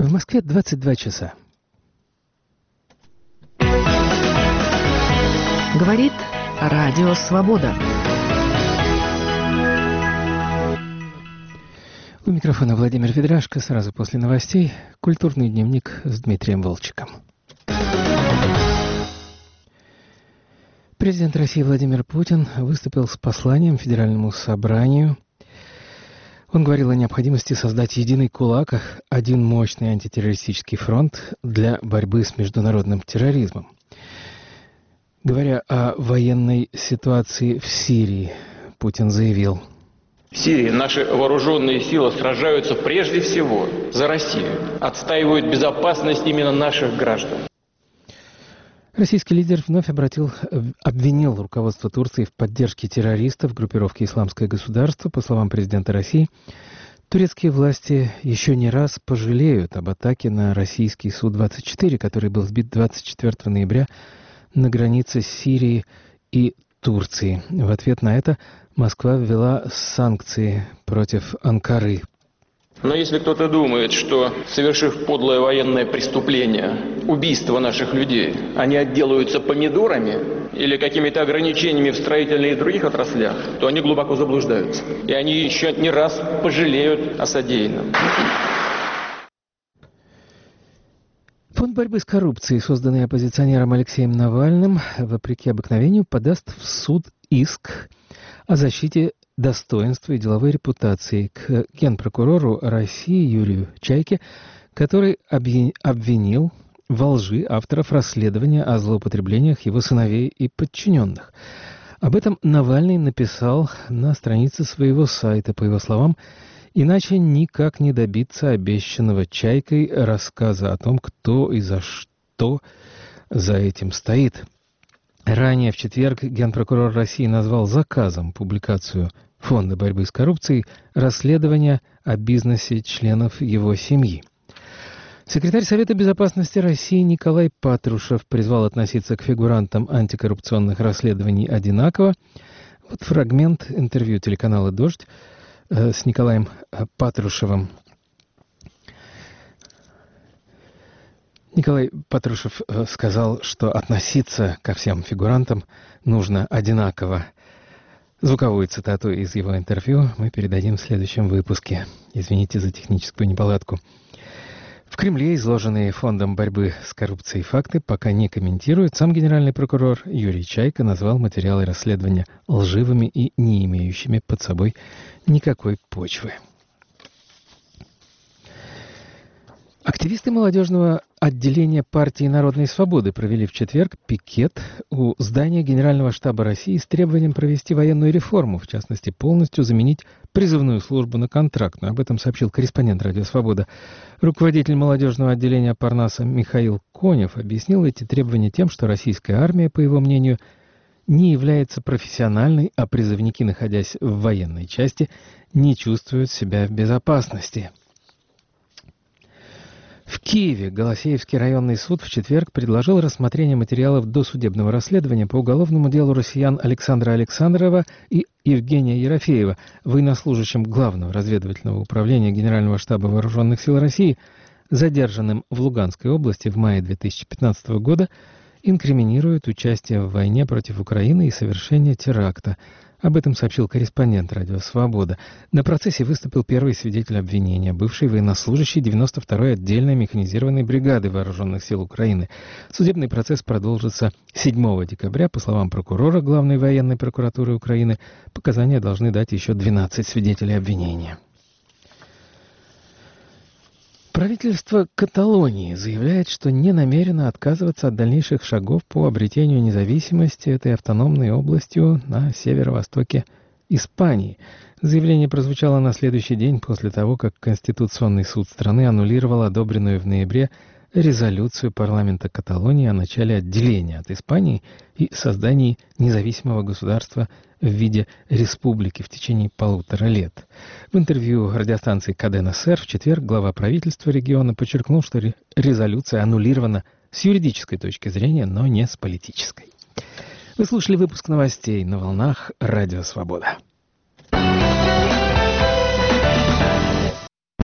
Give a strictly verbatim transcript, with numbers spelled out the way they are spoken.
В Москве двадцать два часа. Говорит Радио Свобода. У микрофона Владимир Ведрашко. Сразу после новостей культурный дневник с Дмитрием Волчиком. Президент России Владимир Путин выступил с посланием Федеральному собранию. Он говорил о необходимости создать единый кулак, один мощный антитеррористический фронт для борьбы с международным терроризмом. Говоря о военной ситуации в Сирии, Путин заявил: в Сирии наши вооруженные силы сражаются прежде всего за Россию, отстаивают безопасность именно наших граждан. Российский лидер вновь обратил, обвинил руководство Турции в поддержке террористов группировки «Исламское государство». По словам президента России, турецкие власти еще не раз пожалеют об атаке на российский Су двадцать четыре, который был сбит двадцать четвёртого ноября на границе Сирии и Турции. В ответ на это Москва ввела санкции против Анкары. Но если кто-то думает, что, совершив подлое военное преступление, убийство наших людей, они отделаются помидорами или какими-то ограничениями в строительной и других отраслях, то они глубоко заблуждаются. И они еще не раз пожалеют о содеянном. Фонд борьбы с коррупцией, созданный оппозиционером Алексеем Навальным, вопреки обыкновению подаст в суд иск о защите достоинства и деловой репутации к генпрокурору России Юрию Чайке, который обвинил во лжи авторов расследования о злоупотреблениях его сыновей и подчиненных. Об этом Навальный написал на странице своего сайта. По его словам, иначе никак не добиться обещанного Чайкой рассказа о том, кто и за что за этим стоит. Ранее в четверг генпрокурор России назвал заказом публикацию Фонда борьбы с коррупцией расследования о бизнесе членов его семьи. Секретарь Совета безопасности России Николай Патрушев призвал относиться к фигурантам антикоррупционных расследований одинаково. Вот фрагмент интервью телеканала «Дождь» э, с Николаем Патрушевым. Николай Патрушев сказал, что относиться ко всем фигурантам нужно одинаково. Звуковую цитату из его интервью мы передадим в следующем выпуске. Извините за техническую неполадку. В Кремле изложенные Фондом борьбы с коррупцией факты пока не комментируют. Сам генеральный прокурор Юрий Чайка назвал материалы расследования лживыми и не имеющими под собой никакой почвы. Активисты молодежного отделения партии Народной Свободы провели в четверг пикет у здания Генерального штаба России с требованием провести военную реформу, в частности, полностью заменить призывную службу на контрактную. Об этом сообщил корреспондент «Радио Свобода». Руководитель молодежного отделения Парнаса Михаил Конев объяснил эти требования тем, что российская армия, по его мнению, не является профессиональной, а призывники, находясь в военной части, не чувствуют себя в безопасности. В Киеве Голосеевский районный суд в четверг предложил рассмотрение материалов досудебного расследования по уголовному делу россиян Александра Александрова и Евгения Ерофеева, военнослужащим Главного разведывательного управления Генерального штаба Вооруженных сил России, задержанным в Луганской области в мае две тысячи пятнадцатого года, инкриминируют участие в войне против Украины и совершение теракта. Об этом сообщил корреспондент «Радио Свобода». На процессе выступил первый свидетель обвинения, бывший военнослужащий девяносто второй отдельной механизированной бригады Вооруженных сил Украины. Судебный процесс продолжится седьмого декабря. По словам прокурора Главной военной прокуратуры Украины, показания должны дать еще двенадцать свидетелей обвинения. Правительство Каталонии заявляет, что не намерено отказываться от дальнейших шагов по обретению независимости этой автономной областью на северо-востоке Испании. Заявление прозвучало на следующий день после того, как Конституционный суд страны аннулировал одобренную в ноябре резолюцию парламента Каталонии о начале отделения от Испании и создании независимого государства в виде республики в течение полутора лет. В интервью радиостанции Кадена Сер в четверг глава правительства региона подчеркнул, что резолюция аннулирована с юридической точки зрения, но не с политической. Вы слушали выпуск новостей на волнах Радио Свобода.